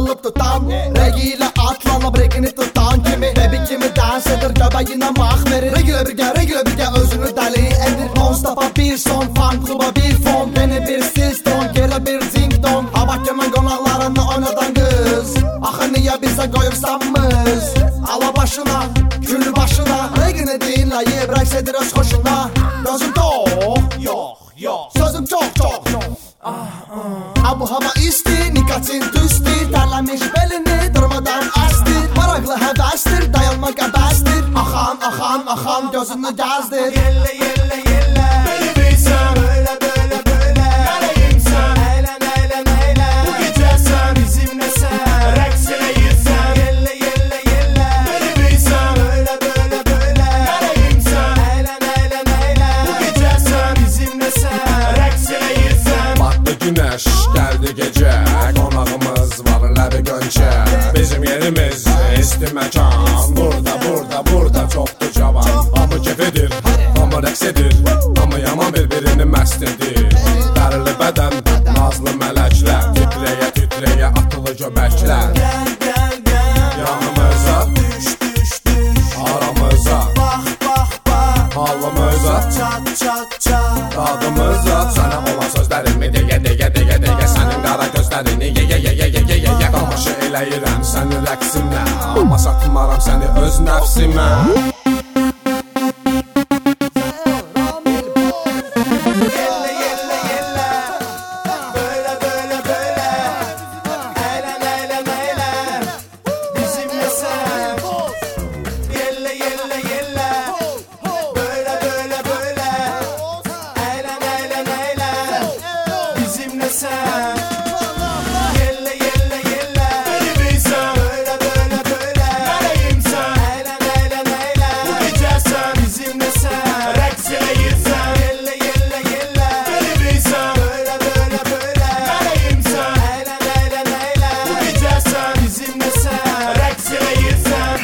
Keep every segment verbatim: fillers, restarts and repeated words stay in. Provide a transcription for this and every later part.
sarılıp tutan Regi ile atlanıp regini tutan kimi Bebi kimi dans edir göbeğine mah verir Regi ile birgə, regi ile birgə özünü dəli edir Non-stop'a bir son, fan kluba bir fon Yeni bir stil ton, geri bir ding dong Hava kimin qonaqlarını oynadan qız Axı niyə bizə qoyursanmız Ala başına, gül başına Regini dinləyib, rəqs edir öz xoşuna Gözüm tox, yox, yox Sözüm çox, çox, çox Abu hava isti, nikotin düzdür Tərləmiş belini durmadan əstir Maraqlı həvəstir, dayanmaq əbəstir Axan, axan, axan gözünü gəzdir Yelle, yelle, yelle Beni bilsən Böyle, böyle, böyle Mələyim sən Əylən, əylən, əylən Bu gecə sən bizimlə sən Rəqs eləyirsən Yelle, yelle, yelle Beni bilsən Böyle, böyle, böyle Mələyim sən Əylən, əylən, əylən Bu gecə sən bizimlə sən Rəqs eləyirsən Batdı günəş, gəldi gecə Qonağımız var ləbi gönçə Bizim yerimiz isti məkan Burada, burada, burada çoxdur cavan Hamı kef edir, hamı rəqs edir Hamı yaman bir-birini məst edir Dərili bədən, nazlı mələklər Titrəyə, titrəyə atılı göbəklər Gəl, gəl, gəl Yanımıza, Düş, düş, düş aramıza Bax, bax, bax Halımıza, Çat, çat, çat dadımıza Sənə olan sözlərimi deyə, deyə, deyə, deyə Sənin qara gözlərini ye, ye, ye, ye, ye, ye, ye Tamaşa eləyirəm səni rəqsimlə Amma satmaram səni öz nəfsimə Yelle, yelle, yelle Böyle, böyle, böyle Eğlen, eğlen, eğlen Bizimle sen Yelle, yelle, yelle Böyle, böyle, böyle Eğlen, eğlen, eğlen Bizimle sen Yelle, yelle, yelle Beni bilsən Böyle, böyle, böyle Mələyim sən Eğlen, eğlen, eğlen Bu gecə sən bizimle sen Rəqs eləyirsən Yelle, yelle, yelle Beni bilsən Böyle, böyle, böyle Mələyim sən Eğlen, eğlen, eğlen Bu gecə sən bizimle sen Rəqs eləyirsən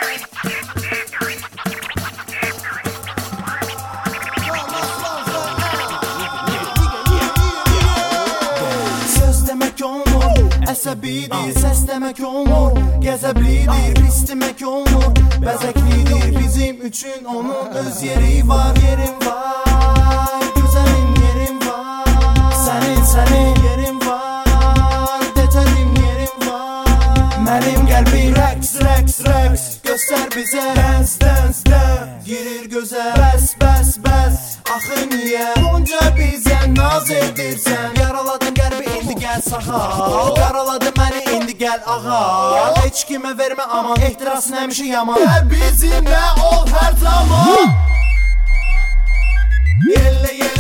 Söz demək olmur, əsəbidir Səs demək olmur, qəzəblidir Pis demək olmur, bəzəklidir Bizim üçün onun öz yeri var Yerim var, gözəlim yerim var Sənin, sənin yerim var Detəlim yerim var Mənim qəlbim rəqs, rəqs, rəqs Göstər bizə Dəns, dəns, dəns Girir gözə Bəs, bəs, bəs Axı niyə Bunca bizə naz edirsən Yaraladın qəlbi indi gəl saxal Qaraladı məni indi gəl ağa Heç kimə vermə aman Ehtirasın həmişə yaman Gəl bizimlə ol hər zaman Yelle, yelle